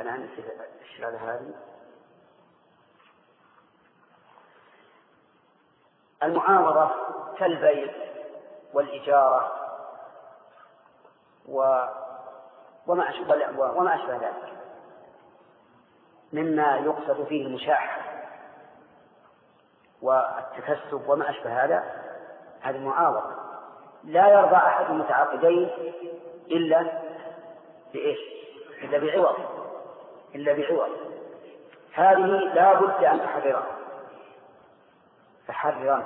أنا نسيت الشهادة هذه. المعاوضة كالبيع والإجارة وما أشبه ذلك مما يقصد فيه المشاحة والتكسب وما أشبه هذا. هذه المعاوضة لا يرضى أحد المتعاقدين إلا بإيش؟ إلا بعوض. هذه لا بد أن تحررا.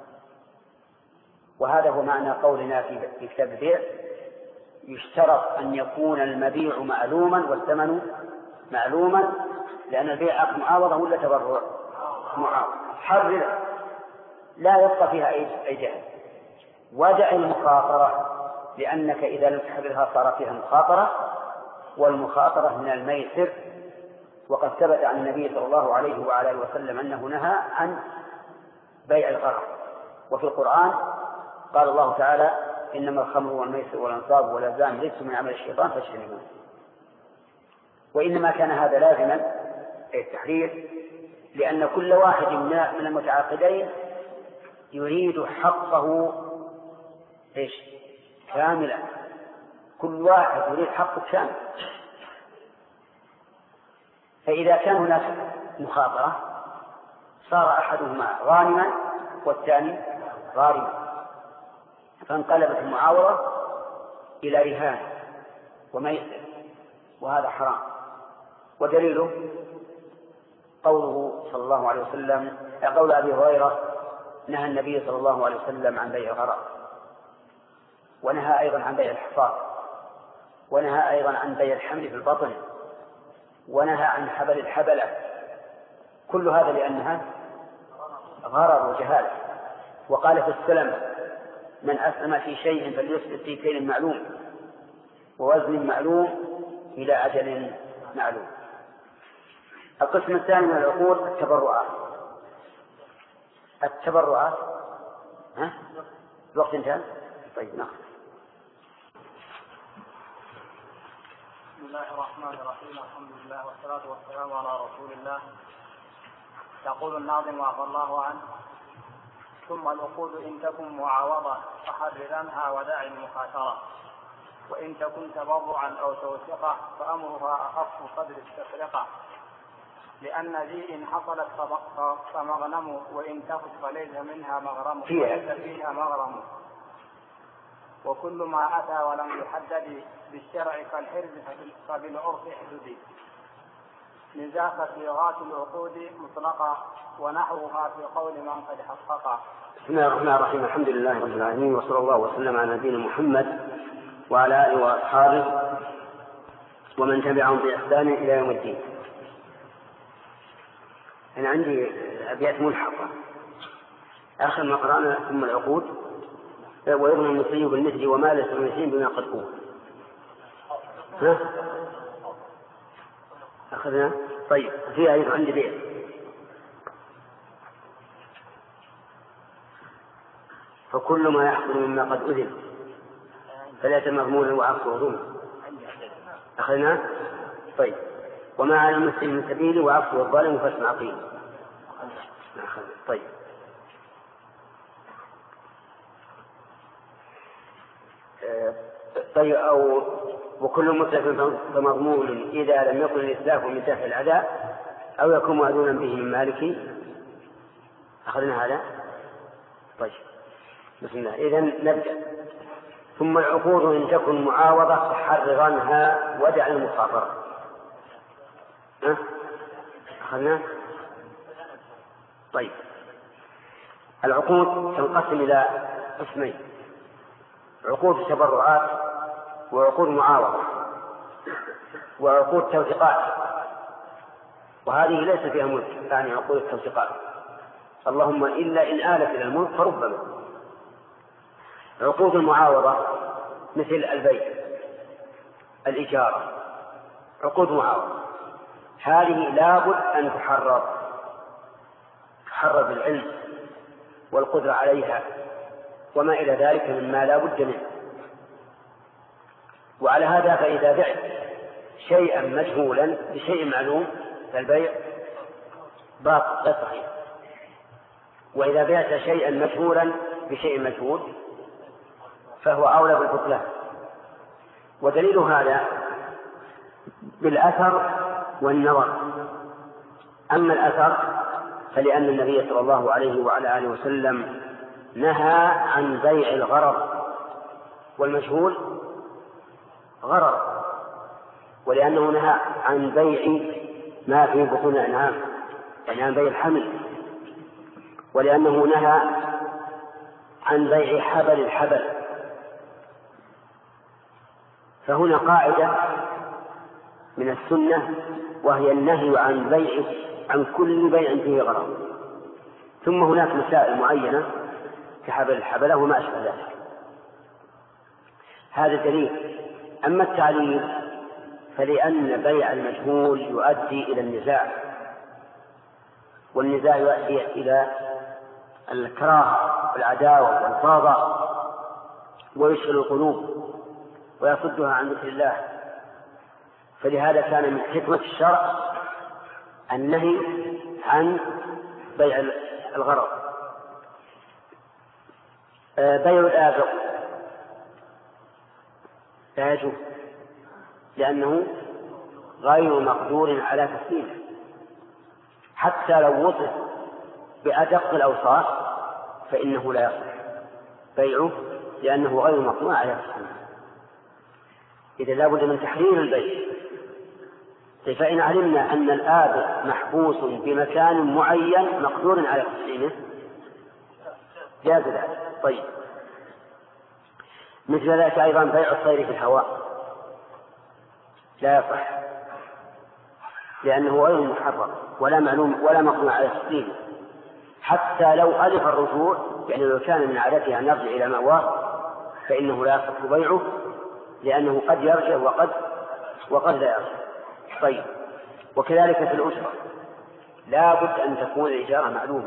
وهذا هو معنى قولنا في كتاب البيع: يشترط أن يكون المبيع معلوما والثمن معلوما، لأن البيع عقد معاوضة ولا تبرع؟ معاوضة. حرر لا يبقى فيها أي جهل. ودع المخاطرة، لأنك إذا لم تحررها صار فيها مخاطرة، والمخاطرة من الميسر. وقد ثبت عن النبي صلى الله عليه وعلى آله وسلم أنه نهى عن بيع الغرر. وفي القرآن قال الله تعالى: إنما الخمر والميسر والأنصاب والأزلام رجس من عمل الشيطان فاجتنبوه. وإنما كان هذا لازما التحرير، لأن كل واحد من المتعاقدين يريد حقه كاملا. كل واحد يريد حقه كامل. فإذا كان هناك مخاطرة صار أحدهما غانما والثاني غارما، فانقلبت المعاوضة إلى رهان وميسر، وهذا حرام. ودليله قوله صلى الله عليه وسلم، قول أبي هريرة: نهى النبي صلى الله عليه وسلم عن بيع الغرر، ونهى أيضا عن بيع الحصاد، ونهى أيضا عن بيع الحمل في البطن، ونهى عن حبل الحبلة. كل هذا لأنها غرر وجهالة. وقال في السلم: من أسلم في شيء فليسلم في كيل معلوم ووزن معلوم إلى أجل معلوم. القسم الثاني من العقود التبرعات. الوقت انتهى. طيب نعم. بسم الله الرحمن الرحيم. الحمد لله والصلاة والسلام على رسول الله. يقول الناظم عفى الله عنه: ثم العقود إن تكن معاوضة فحررنها ودع المخاطرة، وإن تكن تبرعا أو توثقة فأمرها أخف قدر التفرقة، لأن ذي إن حصلت فمغنم، وإن تخف فليس منها مغرم وليس فيها مغرم. وكل ما أتى ولم يحدد بالشرع كالحرز فبالعرف احدد. من ذاك صيغات العقود مطلقة، ونحوها في قول من قد حقق. بسم الله الرحمن الرحيم. الحمد لله رب العالمين، وصلى الله وسلم على نبينا محمد وعلى آله وأصحابه ومن تبعهم بإحسان إلى يوم الدين. أنا عندي أبيات ملحقة. آخر ما قرأنا ثم العقود ويضمن المصري بالمثل وما ليس المثلين بما قد قول. أخذنا. طيب فيها أيضا عندي بيت: فكل ما يحصل مما قد أذن فليس مضمونا وعقصه ظلم. أخذنا. طيب وما على المسلم من سبيل وعقصه الظالم فاسمع قيل. طيب أو وكل متلف فمضمون إذا لم يكن الإسلاف من دفع العداء أو يكون مأذونا به من مالك. أخذنا هذا. طيب بسم الله. إذن نبدأ. ثم العقود إن تكن معاوضة فحررنها ودع المخاطرة. أخذنا. طيب العقود تنقسم إلى قسمين: عقود تبرعات وعقود معاوضة وعقود توثيقات. وهذه ليس فيها ملك، يعني عقود التوثيقات، اللهم إلا إن آلت إلى الملك فربما. عقود المعاوضة مثل البيع، الإجارة، عقود معاوضة، هذه لابد أن تحرر بالعلم والقدرة عليها وما إلى ذلك مما لا بد منه. وعلى هذا فإذا بعت شيئا مجهولا بشيء معلوم فالبيع باطل لا صحيح. وإذا بعت شيئا مجهولا بشيء مجهول فهو أولى بالبطلان. ودليل هذا بالأثر والنظر. أما الأثر فلأن النبي صلى الله عليه وعلى آله وسلم نهى عن بيع الغرر والمجهول غرر، ولأنه نهى عن بيع ما في بطون الأنعام يعني عن بيع الحمل، ولأنه نهى عن بيع حبل الحبل. فهنا قاعدة من السنة وهي النهي عن بيع عن كل بيع فيه غرر. ثم هناك مسائل معينة كحبل الحبلة وما أشبه ذلك. هذا دليل. أما التعليل فلأن بيع المجهول يؤدي إلى النزاع، والنزاع يؤدي إلى الكراهة والعداوة والبغضاء ويشغل القلوب ويصدها عن ذكر الله. فلهذا كان من حكمة الشرع النهي عن بيع الغرر. بيع الآبق لا يجوز لأنه غير مقدور على تسليمه، حتى لو وصف بأدق الأوصاف فإنه لا يصح بيعه لأنه غير مقدور على تسليمه. إذا لا بد من تحرير البيع. فإن علمنا أن الآبق محبوس بمكان معين مقدور على تسليمه جاز ذلك. طيب، مثل ذلك أيضا بيع الطير في الهواء لا يصح لأنه غير محرم ولا معلوم ولا مقدور على تسليمه، حتى لو ألف الرجوع يعني لو كان من عادته أن يرجع إلى مأواه فإنه لا يصح بيعه لأنه قد يرجع وقد لا يرجع. طيب، وكذلك في الأجرة لا بد أن تكون الإجارة معلومة.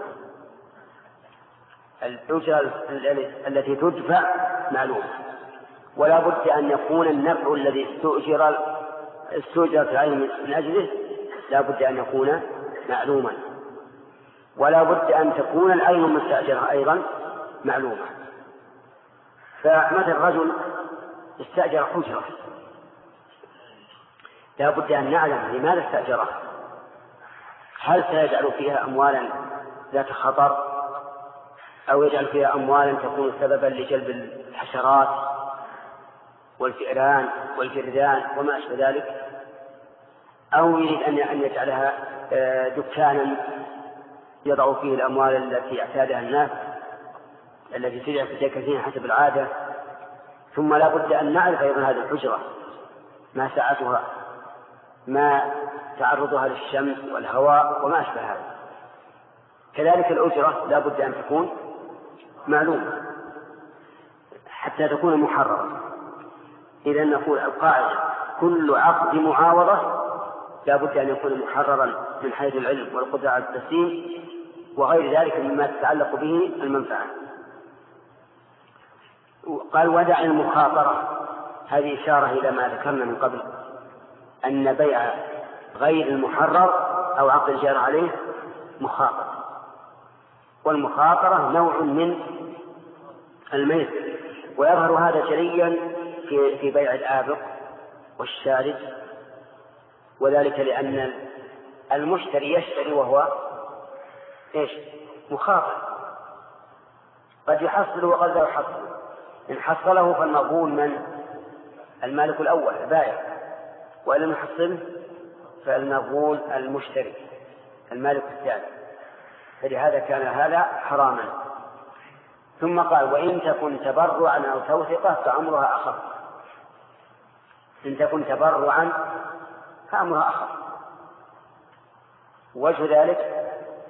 الأجرة التي تدفع معلومة، ولا بد أن يكون النفع الذي استؤجرت عليه من أجله لا بد أن يكون معلوما، ولا بد أن تكون العين المستأجرة أيضا معلومة. فمثل رجل استأجر حجرة لا بد أن نعلم لماذا استأجره، هل سيجعل فيها أموالا ذات خطر أو يجعل فيها أموالا تكون سببا لجلب الحشرات والفئران والجرذان وما أشبه ذلك، أو يريد أن يجعلها دكانا يضع فيه الأموال التي اعتادها الناس التي تجعل في كثير حسب العادة. ثم لا بد أن نعرف أيضا هذه الحجرة ما سعتها، ما تعرضها للشمس والهواء وما أشبه هذا. كذلك الأجرة لا بد أن تكون معلومة حتى تكون محررة. إذا نقول القاعدة كل عقد معاوضة لا بد أن يكون محررا من حيث العلم والقدرة على التسليم وغير ذلك مما تتعلق به المنفعة. قال ودع المخاطرة، هذه إشارة إلى ما ذكرنا من قبل أن بيع غير المحرر أو عقد الجار عليه مخاطرة، والمخاطرة نوع من الميسر، ويظهر هذا جليا في بيع الآبق والشارد، وذلك لأن المشتري يشتري وهو مخاطر، قد يحصل وقد لا يحصل. إن حصله فالمقبول من المالك الأول البائع، وإن لم يحصله فالمقبول المشتري المالك الثاني. فلهذا كان هذا حراما. ثم قال وإن تكن تبرعا أو توثقة فأمرها أخف. إن تكن تبرعا فأمرها أخف. وجه ذلك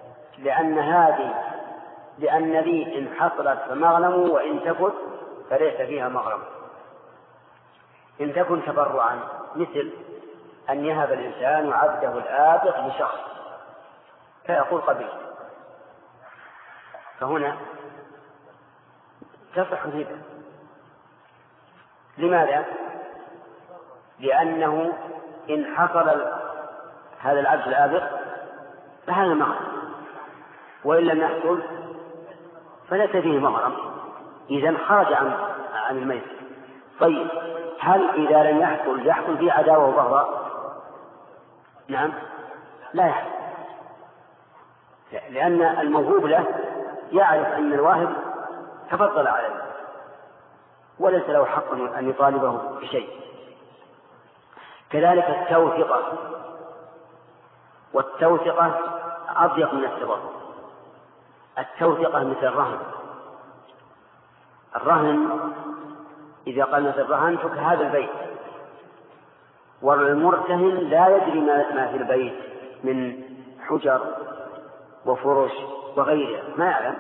لأن ذي إن حصلت فمغنم وإن تكن فليس فيها مغرم. إن تكن تبرعا مثل أن يهب الإنسان عبده الآبق لشخص فيقول قبل، فهنا تصح الهبة. لماذا؟ لأنه إن حصل هذا العبد الآبق فهذا مغرم، وإن لم يحصل فليس فيه مغرم، إذن خرج عن الميسر. طيب هل إذا لم يحصل فيه عداوة وبغضاء؟ نعم لا يحصل، لأن الموهوب له يعرف أن الواهب تفضل عليه وليس له حق أن يطالبه بشيء. كذلك التوثقة، والتوثقة أضيق من التبرع. التوثقة مثل الرهن إذا قال مثل رهنتك هذا البيت، والمرتهن لا يدري ما في البيت من حجر وفرش وغيرها، ما يعلم،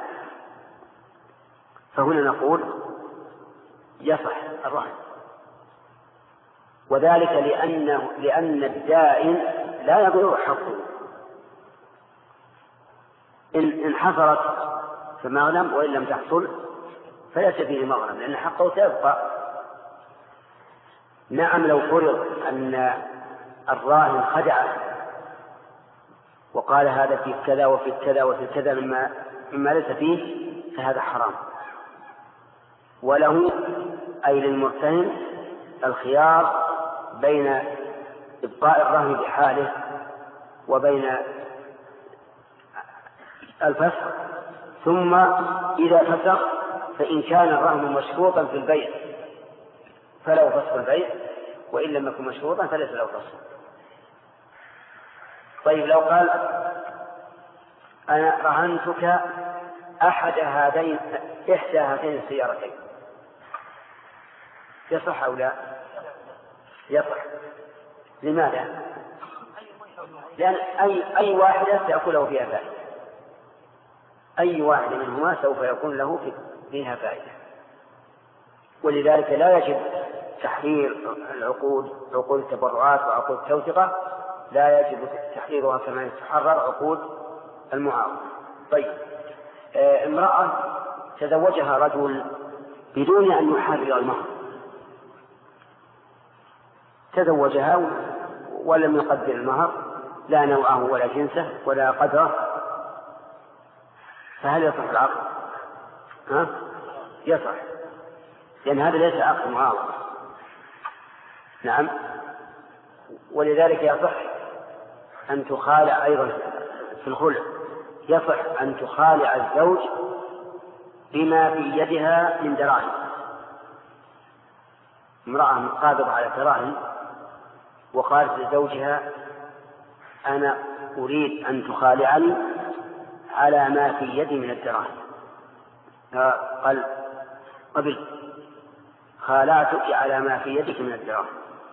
فهنا نقول يصح الرهن، وذلك لأن الدائن لا يضيع حقه. إن حصلت فمغنم، وإن لم تحصل فليس فيه مغنم، لأن حقه سيبقى. نعم لو فرض أن الراهن خدعه وقال هذا في كذا وفي كذا وفي كذا مما ليس فيه فهذا حرام، وله أي للمرتهن الخيار بين إبقاء الرهن بحاله وبين الفسخ، ثم إذا فسخ فإن كان الرهن مشروطا في البيع فله فسخ البيع، وإن لم يكن مشروطا فليس له فسخ. طيب لو قال أنا رهنتك إحدى هاتين السيارتين، يصح أو لا؟ يصح. لماذا؟ لأن أي واحدة سيكون فيها فائدة، أي واحد منهما سوف يكون له فيها فائدة، ولذلك لا يجب تحرير عقود التبرعات وعقود التوثقة، لا يجب تحريرها كما يتحرر عقود المعاوضة. طيب امرأة تزوجها رجل بدون أن يحرر المهر، تزوجها ولم يقدر المهر، لا نوعه ولا جنسه ولا قدره، فهل يصح العقد؟ يصح، لأن هذا ليس عقد معاوضة. نعم، ولذلك يصح أن تخالع أيضا في الخلع، يصح أن تخالع الزوج بما في يدها من دراهم. امرأة قابضة على دراهم وقالت لزوجها أنا أريد أن تخالعني على ما في يدي من الدراهم، قال قبل خالعتك على ما في يدك من الدراهم،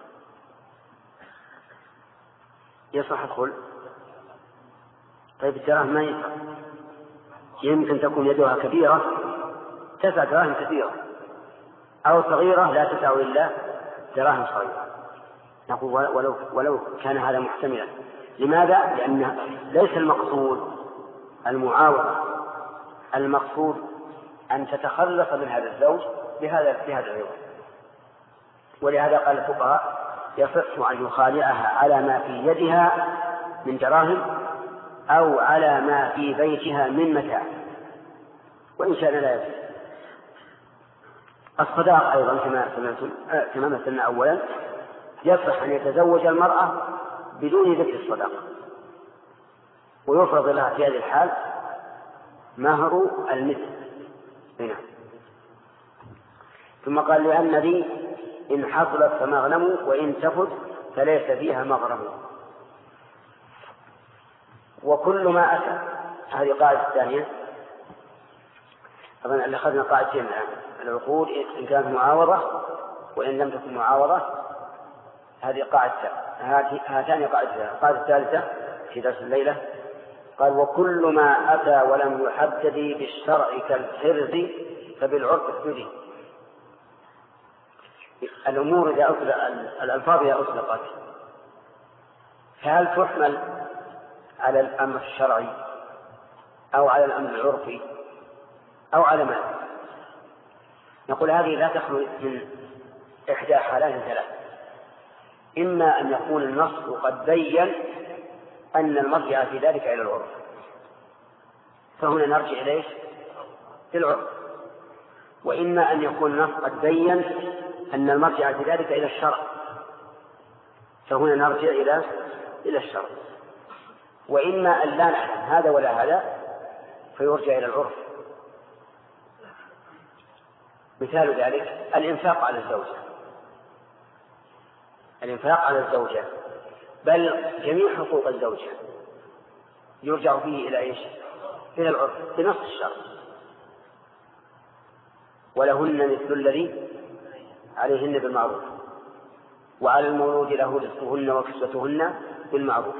يصح الخلع. طيب الدراهم ما يصح، يمكن تكون يدها كبيرة تسع دراهم كثيرة، أو صغيرة لا تسع إلا دراهم صغيرة. نقول ولو كان هذا محتملا. لماذا؟ لأن ليس المقصود المعاوضة، المقصود أن تتخلص من هذا الزوج بهذا العوض. ولهذا قال الفقهاء يصح أن يخالعها على ما في يدها من دراهم أو على ما في بيتها من متاع، وإن شاء لا يصح. الصداق أيضا كما مثلنا أولا، يصح أن يتزوج المرأة بدون ذكر الصداق، ويفرض لها في هذه الحال مهر المثل. هنا ثم قال لأن ذي إن حصلت فمغنم وإن تفت فليس فيها مغرم. وكل ما أتى، هذه قاعدة الثانية. طبعا اللي أخذنا قاعدتين الآن، العقود إن كانت معاوضة وإن لم تكن معاوضة، هذه قاعدة. هاتان قاعدتان. القاعدة الثالثة في درس الليلة قال وكل ما أتى ولم يحدد بالشرع كالحرز فبالعرف احتدي. الأمور الألفاظ إذا أطلقت فهل تحمل على الأمر الشرعي أو على الأمر العرفي أو على ماذا؟ نقول هذه لا تخلو من إحدى حالات ثلاث. إما أن يكون النص قد بين أن المرجع في ذلك إلى العرف، فهنا نرجع إليه في العرف، وإما أن يكون النص قد بين أن المرجع في ذلك إلى الشرع، فهنا نرجع إلى الشرع، وإما أن لا نعلم هذا ولا هذا فيرجع إلى العرف. مثال ذلك الإنفاق على الزوجة، الإنفاق على الزوجة بل جميع حقوق الزوجة يرجع فيه إلى إيش؟ إلى العرف بنص الشرع. ولهن مثل الذي عليهن بالمعروف وعلى المولود له رزقهن وكسوتهن بالمعروف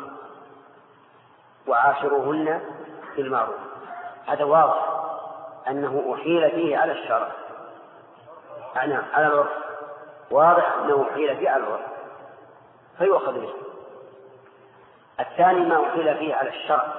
وعاشروهن بالمعروف. هذا واضح أنه أحيل فيه على الشرع، نعم على العرف، واضح أنه أحيل فيه على العرف فيؤخذ به. الثاني ما أحيل فيه على الشرع،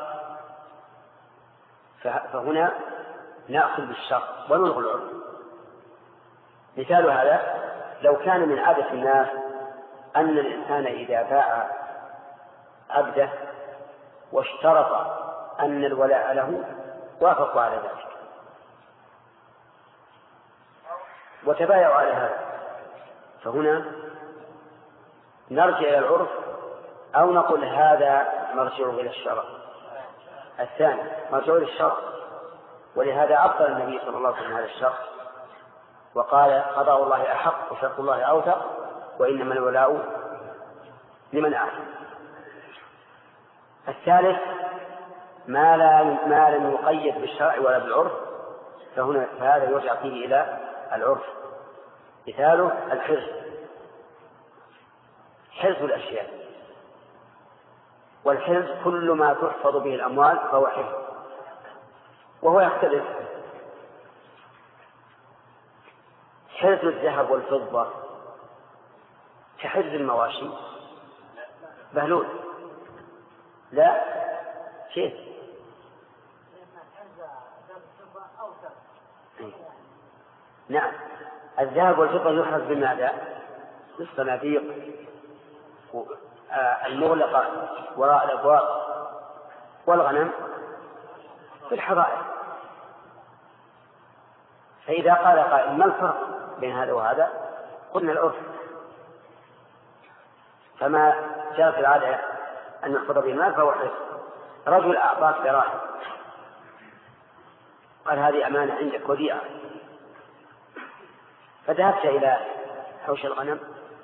فهنا نأخذ بالشرع ونلغي العرف. مثال هذا لو كان من عادة الناس أن الإنسان إذا باع عبده واشترط أن الولاء له وافقوا على ذلك وتبايعوا على هذا، فهنا نرجع إلى العرف أو نقول هذا مرجع إلى الشرع. الثاني مرجع إلى الشرع، ولهذا عبر النبي صلى الله عليه وسلم هذا الشرط وقال قضاء الله أحق وشرط الله أوثق وإنما الولاء لمن أعلم. الثالث ما لم يقيد بالشرع ولا بالعرف فهذا يرجع فيه إلى العرف. مثاله الحرز، حرز الأشياء، والحرز كل ما تحفظ به الأموال فهو حرز، وهو يختلف. حرز الذهب والفضة كحرز المواشي بهلول، لا شيء. نعم الذهب والفضة يحرز بماذا؟ بالصناديق المغلقة وراء الأبواب، والغنم في الحظائر. فإذا قال قائل ما الفرق بين هذا وهذا؟ قلنا العرف. فما جاء في العادة أن يحفظ بالمال فهو حرز. رجل أعطاك دراهم قال هذه أمانة عندك وديعة، فذهبت إلى حوش الغنم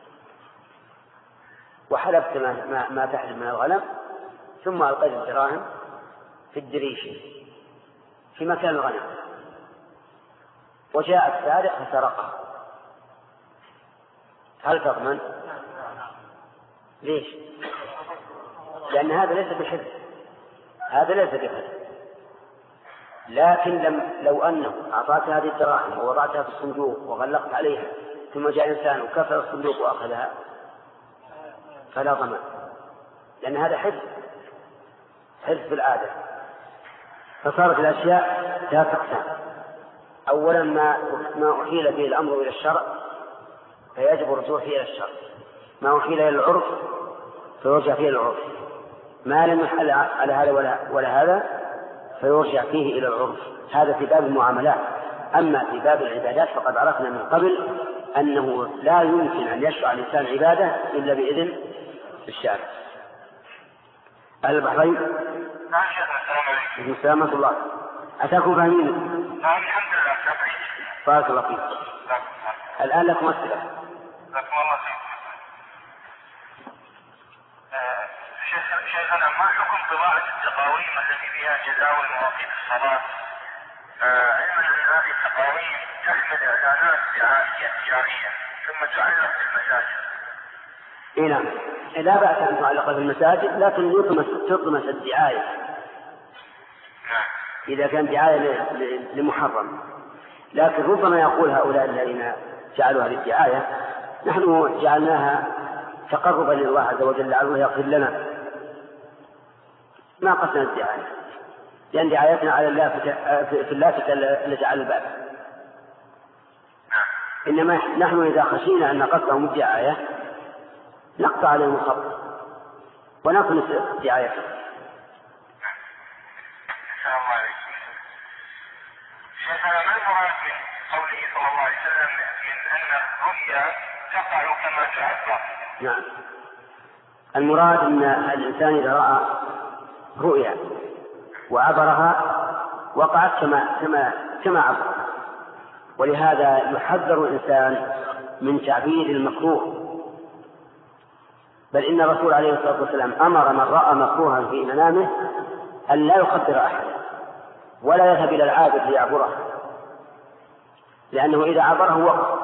وحلبت ما تحلب من الغنم ثم ألقيت الدراهم في الدريشة في مكان الغنم، وجاء السارق فسرقه، هل تضمن؟ ليش؟ لأن هذا ليس بحفظ، هذا ليس بحفظ. لكن لو أنه أعطاك هذه الدراهم ووضعتها في الصندوق وغلقت عليها ثم جاء إنسان وكسر الصندوق وأخذها فلا ضمان، لأن هذا حفظ بالعادة. فصارت الأشياء لا تقسم. أولا ما أحيل به الأمر إلى الشرع فيجب الرجوع فيه إلى الشرع، ما أحيل إلى العرف فيرجع فيه العرف، ما لم يحل على هذا ولا هذا فيرجع فيه إلى العرف. هذا في باب المعاملات. أما في باب العبادات فقد عرفنا من قبل أنه لا يمكن أن يشرع الإنسان عبادة إلا بإذن الشارع. أهل البحرين. نعم شيخنا السلام عليكم. السلام ورحمة الله. أتاكم فاهمين؟ نعم الحمد لله. بارك الله فيك. الآن لكم أسئلة. لكم الله فيك. شيخنا ما حكم طباعة التقاويم التي فيها جداول مواقيت الصلاة؟ علما أن هذه التقاويم تحمل إعلانات دعائية تجارية ثم تعلق في المساجد. نعم لا بأس أن تعلق في المساجد، لكن تطمس الدعاية إذا كان دعاية لمحرم. لكن ربما يقول هؤلاء الذين جعلوا هذه الدعاية نحن جعلناها تقربا لله عز وجل لعله يغفر لنا، ما قصدنا الدعاية، لأن دعايتنا على في اللافتة التي على الباب. إنما نحن إذا خشينا أن قصدهم الدعاية نقطع عليهم الخط ونكنس دعايته. شيخنا ما المراد من قوله صلى الله عليه وسلم من أن الرؤيا تقع كما تعبر؟ نعم، المراد أن الإنسان إذا رأى رؤيا وعبرها وقعت كما عبر، ولهذا يحذر الإنسان من تعبير المكروه، بل إن الرسول عليه الصلاة والسلام أمر من رأى مكروها في منامه أن لا يخبر أحد ولا يذهب إلى العابد ليعبره، لأنه إذا عبره وقف.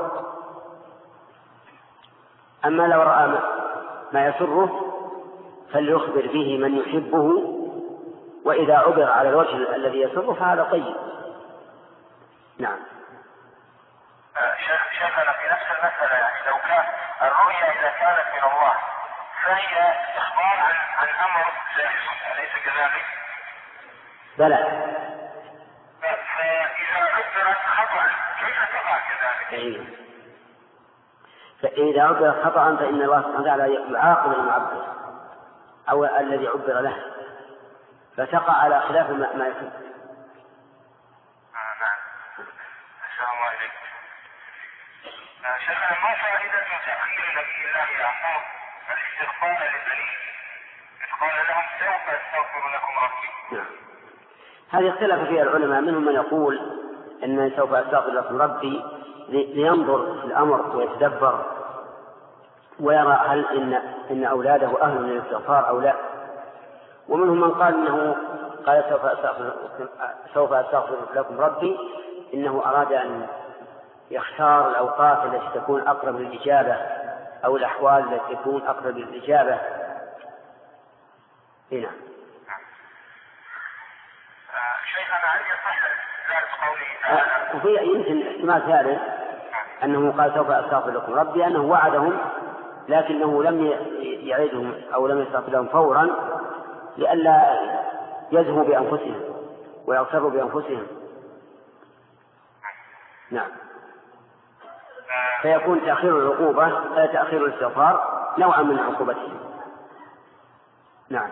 أما لو رأى ما يسره فليخبر به من يحبه، وإذا عبر على الوجه الذي يسره فهذا طيب. نعم. شيخنا في نفس المسألة، يعني لو كان الرؤيا إذا كانت من الله فهي إخبار عن أمر سيحصل، أليس كذلك؟ بلى. فإذا عبرت خطأ كيف تقع كذلك؟ فإذا عبرت خطأ فإن الله سبحانه وتعالى يعاقب المعبر أو الذي عبر له، فتقع على خلاف ما يكون. نعم. أحسن الله إليك. شيخنا ما فائدة تأخير نبي الله يعقوب الاستغفار لبنيه إذ قال لهم سوف أستغفر لكم ربي؟ نعم. هذه اختلف فيها العلماء، منهم من يقول أن سوف أستغفر لكم ربي لينظر في الأمر ويتدبر ويرى هل إن أولاده أهل للاستغفار أو لا، ومنهم من قال إنه قال سوف أستغفر لكم ربي إنه أراد أن يختار الأوقات التي تكون أقرب للإجابة أو الأحوال التي تكون أقرب للإجابة. هنا شيخنا هل يصح ذلك قوله تعالى؟ وفي يمكن احتمال ثالث أنه قال سوف أستغفر لكم ربي أنه وعدهم لكنه لم يعدهم أو لم يستغفر لهم فورا لئلا يزهوا بأنفسهم ويغتروا بأنفسهم. نعم. فيكون تأخير العقوبة تأخير الاستغفار نوعا من عقوبتهم. نعم.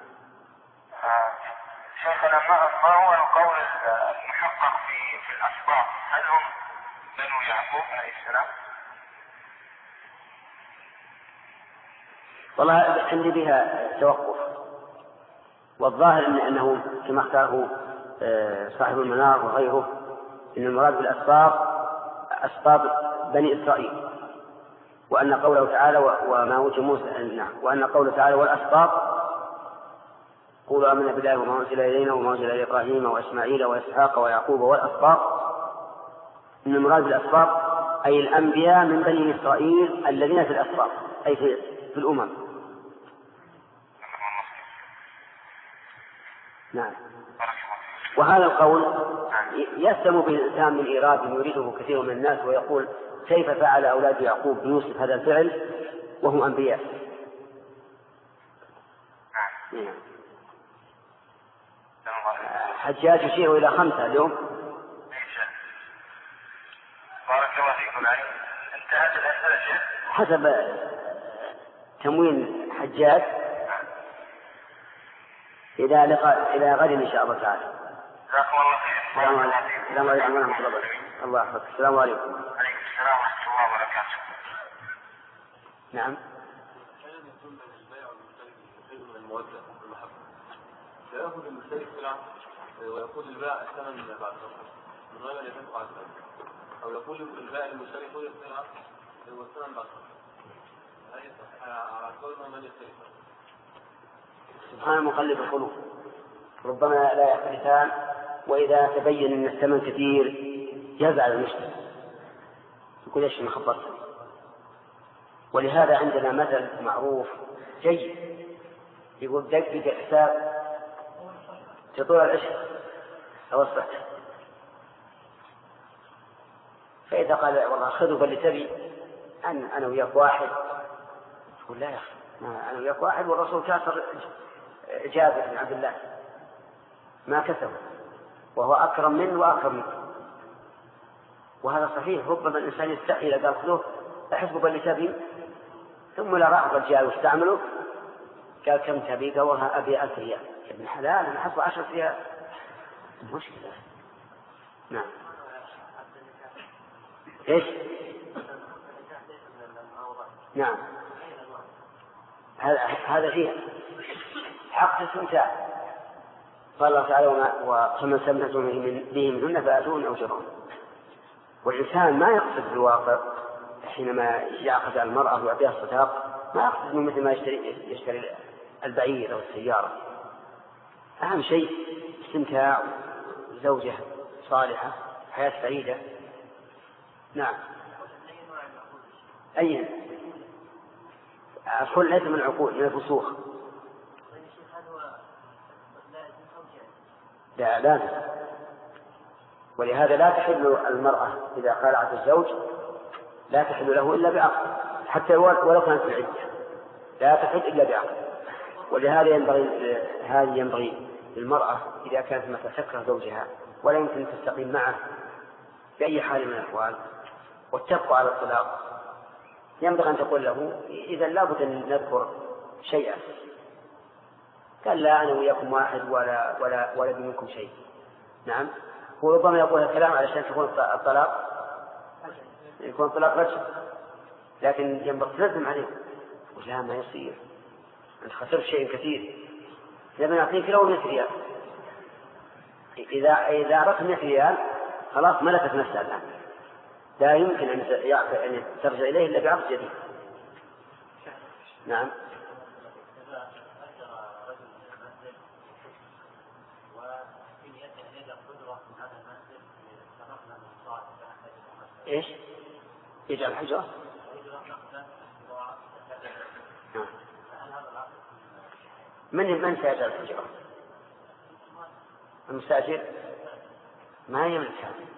شيخنا ما هو القول المحقق في الأسباط؟ هل هم بنو يعقوب عليه السلام؟ والله عندي بها توقف، والظاهر أنه كما اختاره صاحب المنار وغيره إن المراد بالأسباط أسباط بني إسرائيل، وأن قوله تعالى وما أوتي موسى، وأن قوله تعالى والأسباط قولوا آمنا بالله وما أنزل إلينا وما أنزل إلى إبراهيم وإسماعيل وإسحاق ويعقوب والأسباط، إن المراد بالأسباط أي الأنبياء من بني إسرائيل الذين في الأسباط أي في الأمم. نعم. وهذا القول يسلم به الإنسان من إيراد يريده كثير من الناس ويقول كيف فعل أولاد يعقوب بيوسف هذا الفعل وهم أنبياء. نعم. حجاج يشير إلى 5 اليوم. بارك الله فيكم. انتهت الأسئلة حسب تموين حجاج إلى غد إن شاء الله تعالى. جزاكم الله خير. السلام عليكم ورحمة الله وبركاته. الله يحفظك. السلام عليكم. عليكم السلام ورحمة الله وبركاته. نعم. فيأخذ المشتري سلعة ويقول البائع الثمن بعد فترة من غير أن يتفق على الثمن، أو يقول البائع المشتري خذ السلعة والثمن بعد فترة، هل يصح على قول من يشتري؟ سبحان مقلب القلوب، ربما لا يختلفان، وإذا تبين أن الثمن كثير يزعل المشتري يقول ايش ما خبرت. ولهذا عندنا مثل معروف جيد يقول دقق الحساب تطول العشر أو الصحة، فإذا قال والله خذوا بل تبي أنا وياك واحد، تقول لا يا أخي أنا وياك واحد والرسول كاسر جابر بن عبد الله ما كسب وهو أكرم منه وأكرم منه. وهذا صحيح، ربما الإنسان يستحي إذا قال خذوه أحسب بل تبي ثم لا راح الرجال واستعمله قال كم تبي؟ قال والله أبي 1000 ريال. يا ابن حلال أنا حصل 10 ريال مشكلة. نعم. إيش؟ نعم هذا فيه حق الاستمتاع. قال الله تعالى ومن استمتعتم به منهن فآتوهن أجورهن. والإنسان ما يقصد في الواقع حينما يعقد على المرأة ويعطيها الصداق ما يقصد من مثل ما يشتري البعير أو السيارة. أهم شيء استمتاع زوجة صالحة حياة سعيدة. نعم. أي الكل ليس من العقول من الفسوخ. لا لازم. ولهذا لا تحل المرأة إذا خالعت الزوج لا تحل له إلا بعقد حتى ولو كانت في العدة لا تحل إلا بعقد. ولهذا ينبغي للمرأة إذا كانت مثلا تكره زوجها ولا يمكن تستقيم معه بأي حال من الأحوال وتبقى على الطلاق ينبغي أن تقول له إذا لابد أن نذكر شيئا. قال لا أنا وياكم واحد ولا منكم شيء. نعم. وربما يقول الكلام علشان يكون الطلاق رجل لكن ينبغي تلزم عليه ولا ما يصير أنت خسرت شيء كثير. لما نعطيك لو 100 ريال إذا أردت 100 ريال خلاص ملكت نفسها الآن لا يمكن أن ترجع إليه إلا بعقد جديد. نعم. إيش؟ يجعل حجرة؟ من سيجعل الحجرة؟ المستأجر ما يملك هذا.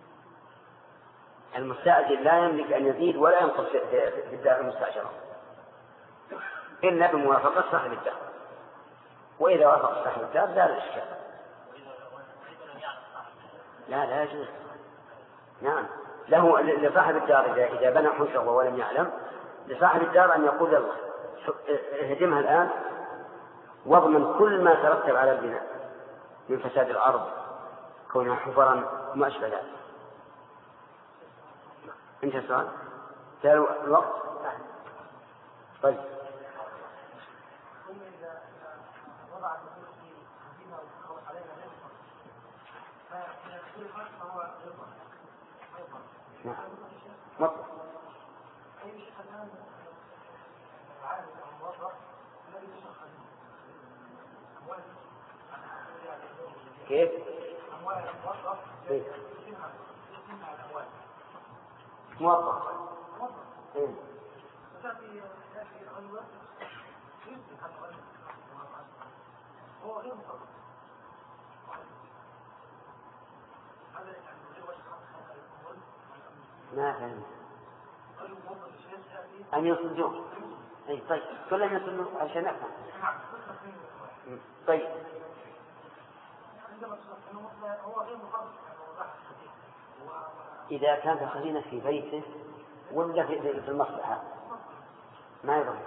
المستأجر لا يملك أن يزيد ولا ينقص في الدار المستأجرة إلا بموافقة صاحب الدار. وإذا وافق صاحب الدار لا الإشكال. لا يجوز. نعم له لصاحب الدار إذا بنى حجرة ولم يعلم لصاحب الدار أن يقول يلا اهدمها الآن واضمن كل ما ترتب على البناء من فساد الأرض كونها حفرا وما أشبه ذلك. انتهى السؤال؟ قالوا الوقت؟ طيب. مطلق. كيف؟ موظف. ما فهم. أن يصدقون. أي طيب كلهم يصدقون عشان نفهم. طيب. إذا كانت خزينة في بيته ولا في المصلحة ما يضر.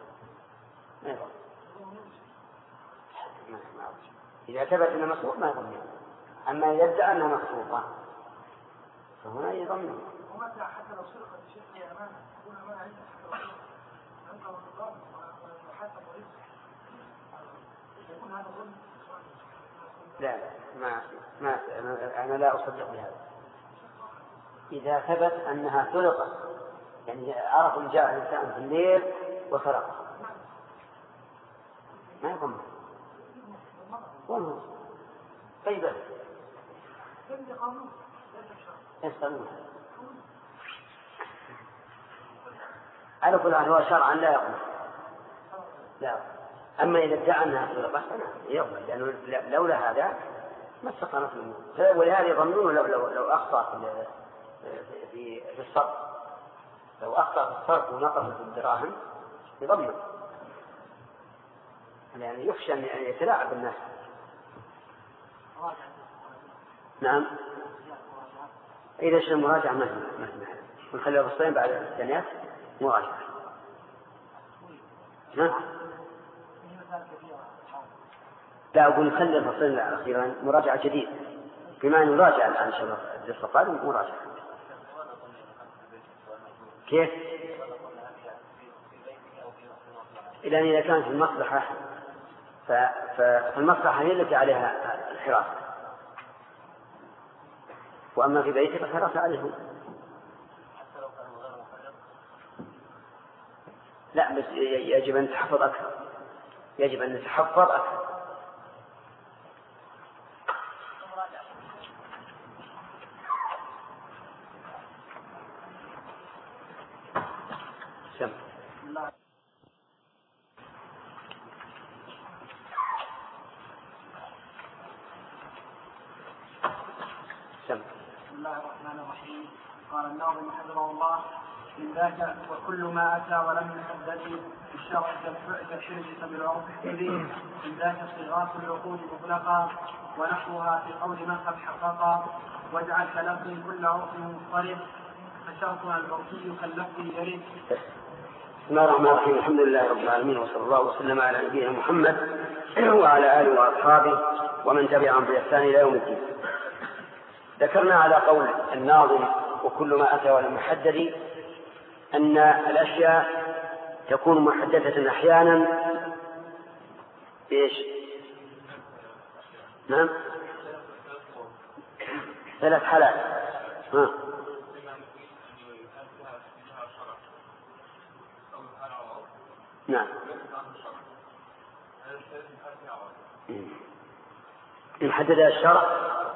إذا ثبت أنها مصروف ما يضر. أما إذا ادعى أنها مصروفة فهنا يضمن. ومتى حتى لو سرقت الشيء في أمانة تكون أمانة عندك أنت والنظام وحتى مريض يكون هذا ظلم. لا أنا لا أصدق بهذا. إذا ثبت أنها سرقت يعني عرف إن جاء الإنسان في الليل وسرق ما يضمن. طيب يسألون على كل حال هو شرعا لا يقبل. لا. أما إذا ادعى أنها سرقت يقبل لأنه لولا هذا ما استقامت الأمور. ولهذا يظنون لو أخطأ في الصرف لو أخطأ في الصرف ونقصت الدراهم يضمن يعني يخشى أن يتلاعب بالناس. نعم. إذا شئ المراجعة ما نخلي الرصين بعد الثانيات مراجعة. لا أقول نخلي الفصل الأخيرا مراجعة جديدة بما نراجع الآن شباب الدرس القادم مراجعة. كيف؟ إلا إذا كانت المصلحة فالمصلحة هي التي عليها الحراسة، وأما في بيتك الحراسة عليه. لا بس يجب أن نتحفظ أكثر، يجب أن نتحفظ أكثر. سم. بسم الله الرحمن الرحيم. قال الناظم حفظه الله: من ذاك وكل ما أتى ولم يحدد بالشرع كالشرك بالعرف الكبير، من ذاك صيغات العقود مطلقا ونحوها في قول من قد حققا، واجعل كلفظ كل عرف مضطرب فشرطنا العرفي كاللفظ يرد. بسم الله الرحمن الرحيم. الحمد لله رب العالمين، وصلى الله وسلم على نبينا محمد وعلى آله وأصحابه ومن تبعهم بإحسان إلى يوم الدين. ذكرنا على قول الناظم وكل ما أتى ولم يحدد أن الأشياء تكون محددة أحيانا بإيش؟ نعم، 3 حالات. نعم، إن حددها الشرع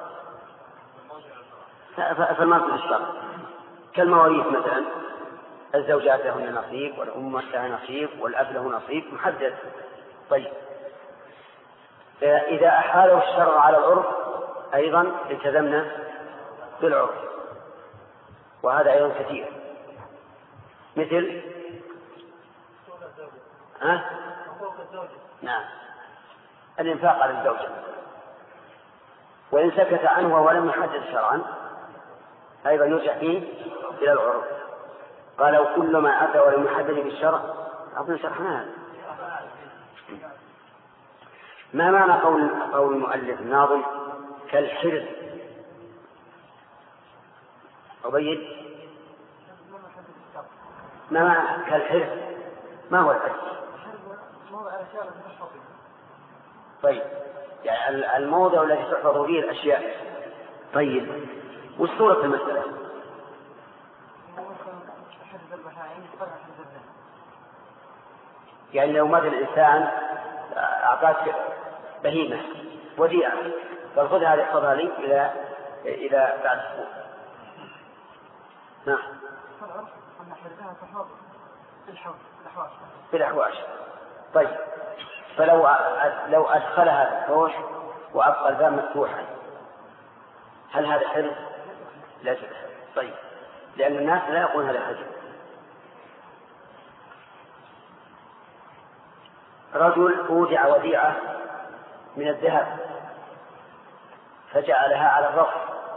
فالمرض الشرع كالمواريث مثلا، الزوجات لهن نصيب والأم لها نصيب والأب له نصيب محدد. طيب إذا أحاله الشرع على العرف أيضا التزمنا بالعرف، وهذا أيضا كثير، مثل نعم الإنفاق على الزوجة، وإن سكت عنه ولم يحدد شرعا أيضا يرجع فيه إلى العرف. قال وكل ما أتى ولم يحدد بالشرع أظن شرحنا هذا. ما معنى قول المؤلف الناظم كالحرز؟ أبيد ما معنى كالحرز؟ ما هو الحرز؟ طيب يعني الموضع الذي تحفظ فيه الأشياء. طيب وش صورة المسألة؟ يعني لو مات الإنسان أعطاك بهيمة وديعة قال خذها احفظها لي إلى بعد أسبوع. نعم في الأحواش. طيب فلو أدخلها الحوش وأبقى الباب مفتوحا هل هذا حرز؟ لا شك. طيب لأن الناس لا يقولون هذا حرز. رجل أودع وديعة من الذهب فجعلها على الرف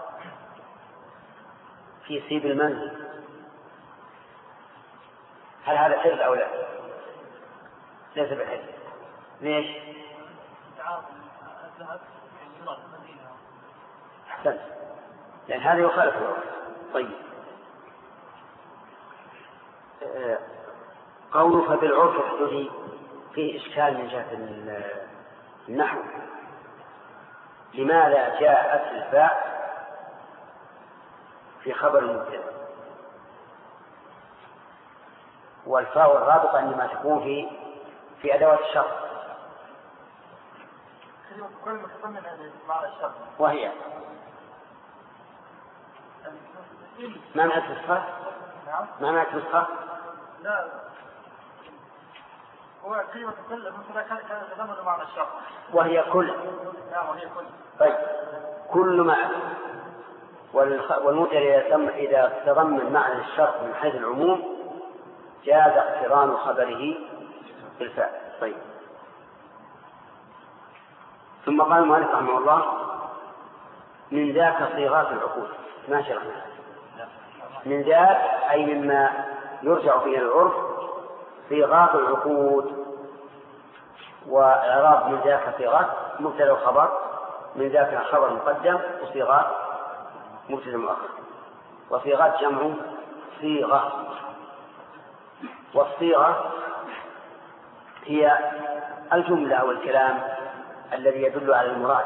في سيب المنزل، هل هذا حرز أو لا؟ ليس بحرز. ليش؟ أحسن، لأن هذا يخالف العرف. طيب قوله فبالعرف احدثي فيه إشكال من جهة النحو. لماذا جاءت الفاء في خبر المبتدأ والفاء الرابطة إنما تكون في أدوات الشرط، وهي ما معنى الصفة؟ ما معنى الصفة؟ لا هو كلمة كل مثلا كان يتضمن معنى الشرط وهي كل. نعم وهي كل. طيب كل معنى والمبتدأ إذا تضمن معنى الشرط من حيث العموم جاز اقتران خبره بالفاء. طيب ثم قال المؤلف رحمه الله من ذاك صيغات العقود. ما شرحنا من ذاك أي مما يرجع فيه العرف صيغات العقود. وإعراب من ذاك صيغات مبتدأ وخبر، من ذاك خبر مقدم، وصيغات مبتدأ مؤخر. وصيغات جمع صيغة. والصيغة هي الجملة أو الكلام الذي يدل على المراد.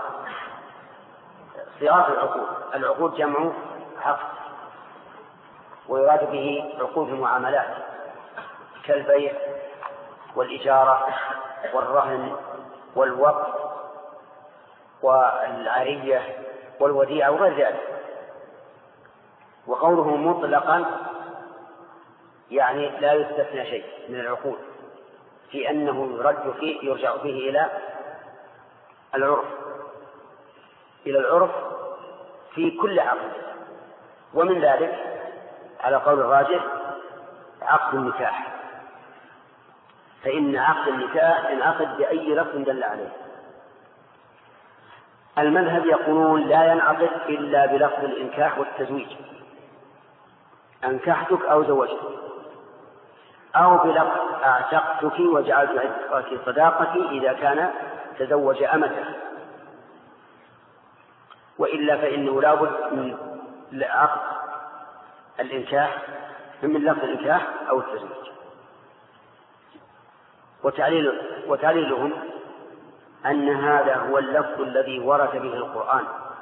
صيغات العقود جمع عقد، ويراد به عقود المعاملات كالبيع والإجارة والرهن والوقف والعارية والوديعة وغير ذلك. وقوله مطلقا يعني لا يستثنى شيء من العقود، في أنه يرجع فيه إلى العرف في كل عقد. ومن ذلك على قول الراجح عقد النكاح، فإن عقد النكاح ينعقد بأي لفظ دل عليه. المذهب يقولون لا ينعقد إلا بلفظ الإنكاح والتزويج، أنكحتك أو زوجتك، أو بلفظ أعتقتك وجعلت عتقك صداقتي إذا كان تزوج أمته، وإلا فإنه لا بد من عقد الإنكاح من لفظ الإنكاح أو التزويج. وتعليلهم أن هذا هو اللفظ الذي ورد به القرآن،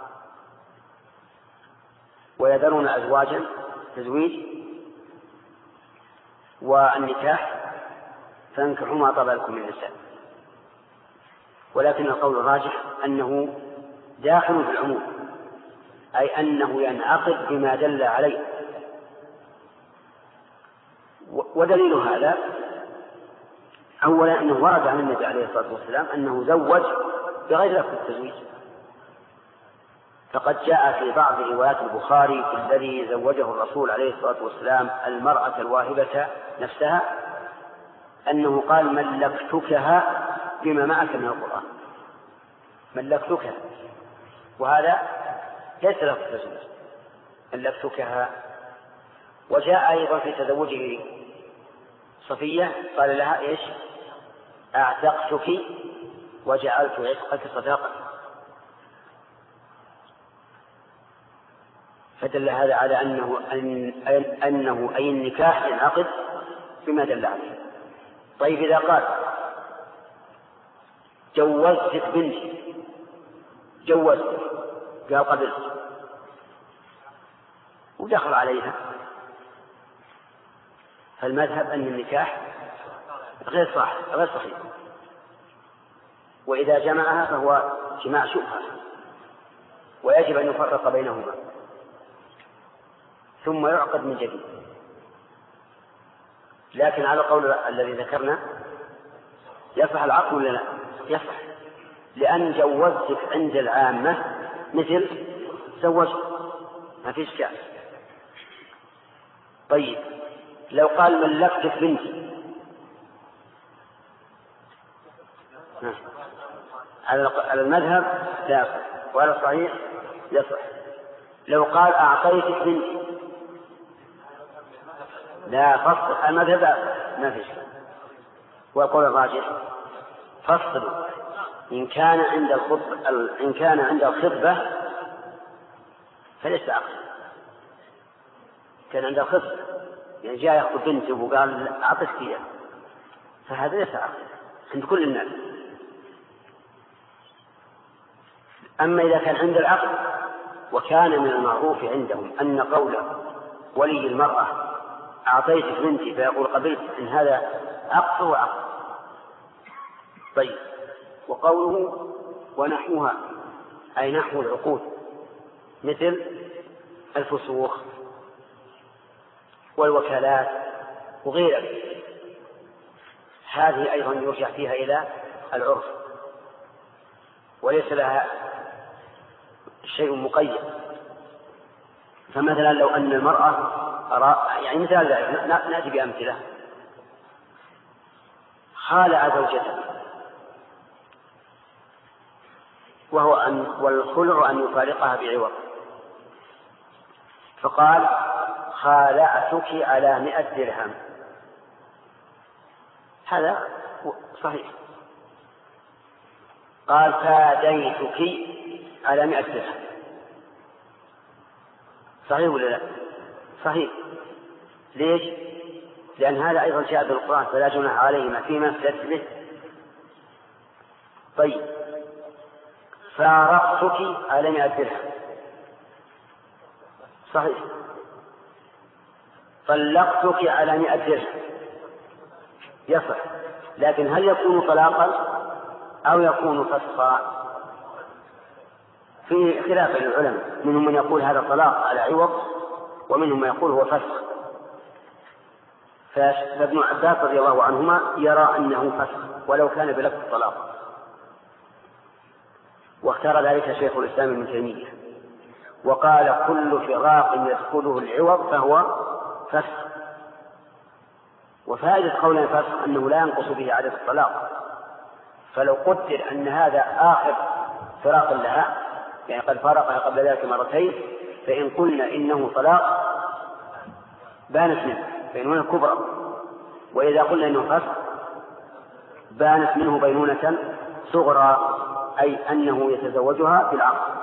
ويذرون أزواجا تزويج والنكاح فانكحوا ما طاب لكم من النساء. ولكن القول الراجح أنه داخل في العموم، أي أنه ينعقد بما دل عليه. ودليل هذا أولا أنه ورد عن النبي عليه الصلاة والسلام أنه زوج بغير لفظ التزويج، فقد جاء في بعض روايات البخاري في الذي زوجه الرسول عليه الصلاة والسلام المرأة الواهبة نفسها أنه قال ملكتكها بما معك من القرآن، ملكتكها، وهذا ليس لفظ التزويج، ملكتكها. وجاء أيضا في تزوجه صفية قال لها إيش؟ أعتقتك وجعلت عتقك صداقة. فدل هذا على أنه أي النكاح ينعقد بما دل عليه. طيب إذا قال جوزتك بنتي، جوزتك قال قبلت ودخل عليها، فالمذهب أن النكاح غير صحيح، وإذا جمعها فهو جماع شبهة، ويجب أن يفرق بينهما ثم يعقد من جديد. لكن على قول الذي ذكرنا يصح العقد ولا لا؟ يصح، لأن جوزتك عند العامة مثل زوجت، ما في إشكال. طيب لو قال ملكتك بنتي على المذهب لا يصح، وعلى الصحيح يصح. لو قال أعطيتك بنتي لا فصل، المذهب ما في شيء. وقول الراجح فصل إن كان عند الخطبة فليس عقد. كان عند الخطبة يعني جاء يأخذ بنته وقال أعطيك فيها، فهذا ليس عقد عند كل الناس. أما إذا كان عند العقد وكان من المعروف عندهم أن قول ولي المرأة أعطيتك بنتي فيقول قبلت، إن هذا عقد هو عقد. طيب وقوله ونحوها أي نحو العقود مثل الفسوخ والوكالات وغيرها، هذه أيضا يرجع فيها إلى العرف وليس لها شيء مقيد. فمثلا لو أن المرأة يعني مثال ذلك نأتي بأمثلة، خالع زوجته والخلع أن يفارقها بعوض، فقال خالعتك على 100 درهم، هذا صحيح قال فاديتك على 100 درهم، صحيح ولا لا؟ صحيح. ليش؟ لأن هذا أيضا جاء بالقرآن فلا جناح عليهما فيما افتدت به. طيب فارقتك على 100 درهم، صحيح. طلقتك على 100 درهم، يصح، لكن هل يكون طلاقا أو يكون فسخا؟ في خلاف العلماء، منهم من يقول هذا طلاق على عوض ومنهم من يقول هو فسخ. فابن عباس رضي الله عنهما يرى أنه فسخ ولو كان بلفظ الطلاق، واختار ذلك شيخ الإسلام ابن تيمية، وقال كل فراق يدخله العوض فهو فسخ. وفائدة قول فسخ أنه لا ينقص به عدد الطلاق، فلو قدر أن هذا آخر فراق لها، يعني قد فارقها قبل ذلك مرتين، فإن قلنا إنه طلاق بانت منه بينونة كبرى، وإذا قلنا إنه فسخ بانت منه بينونة صغرى، أي أنه يتزوجها بالعقد.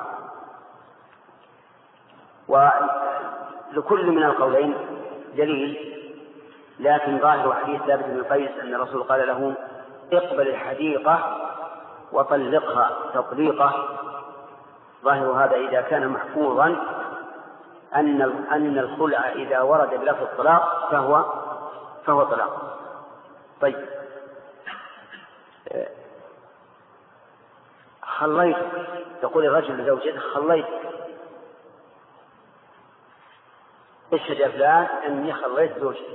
ولكل من القولين دليل، لكن ظاهر حديث ثابت بن قيس أن الرسول قال له اقبل الحديقة وطلقها تطليقة، ظاهر هذا إذا كان محفوظا أن الخلع إذا ورد بلفظ الطلاق فهو طلاق. طيب خليت، يقول الرجل لزوجته خليت، اشهد يا فلان أني خليت زوجتي،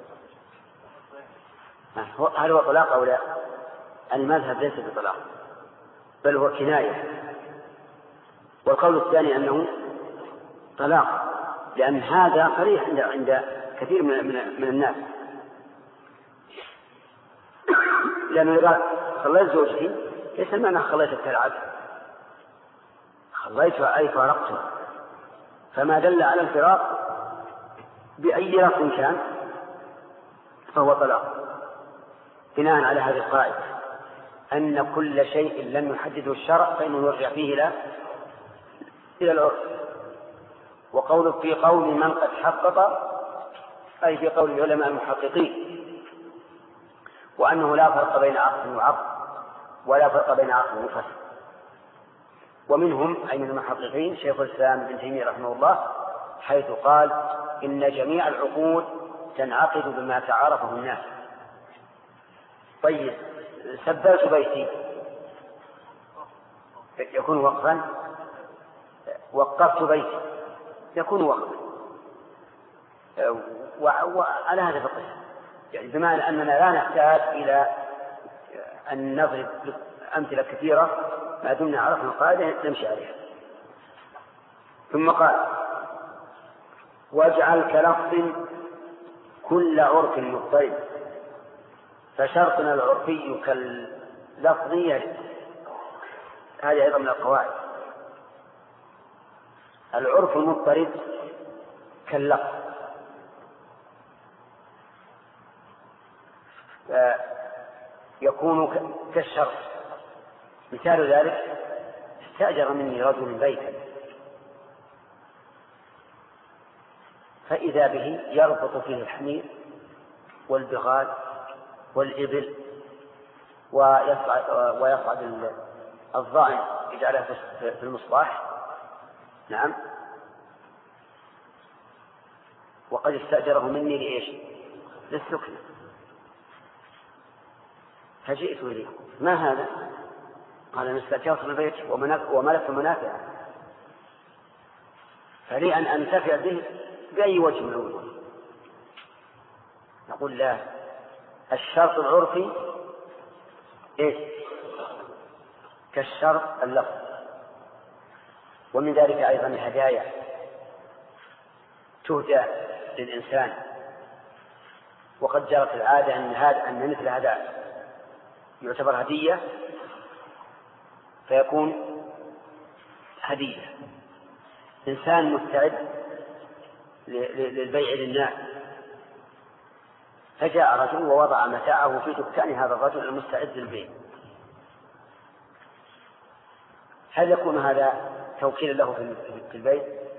هل هو طلاق أو لا؟ المذهب ليس بطلاق بل هو كناية. والقول الثاني أنه طلاق، لأن هذا صريح عند كثير من الناس، لأنه إذا خليت زوجتي ليس معنى خليتها كالعبد، خليتها أي فارقتها، فما دل على الفراق بأي لفظ كان فهو طلاق، بناء على هذه القاعدة أن كل شيء لم يحدده الشرع فإنه يرجع فيه إلى العرف. وقول في قول من قد حقق أي في قول العلماء المحققين، وأنه لا فرق بين عقد وعقد ولا فرق بين عقد وفسخ. ومنهم أي من المحققين شيخ الإسلام ابن تيمية رحمه الله، حيث قال إن جميع العقود تنعقد بما تعارفه الناس. طيب سبلت بيتي يكون وقفا، وقفت بيتي يكون وقفا، وعلى هذا فقط، يعني بمعنى أننا لا نحتاج إلى أن نضرب أمثلة كثيرة، ما دمنا عرفنا القاعدة نمشي عليها. ثم قال واجعل كلفظ كل عرف مضطرب، فشرطنا العرفي كاللفظية. هذه أيضا من القواعد، العرف المضطرب كاللفظ، يكون كالشرط. مثال ذلك استأجر مني رجل بيتا فإذا به يربط فيه الحمير والبغال والإبل ويصعد الضائن يجعلها في المصباح، نعم، وقد استأجره مني لإيش؟ للسكن. فجئت إليه، ما هذا؟ قال أنا استأجرت البيت وملكت منافع، فلي أن أنتفع به بأي وجه من الوجوه. نقول لا، الشرط العرفي إيش؟ كالشرط اللفظ. ومن ذلك أيضا الهدايا تهدى للإنسان، وقد جرت العادة أن مثل هذا يعتبر هدية فيكون هدية. إنسان مستعد للبيع للناس، فجاء رجل ووضع متاعه في دكان هذا الرجل المستعد للبيع، هل يكون هذا توكيلا له في البيع؟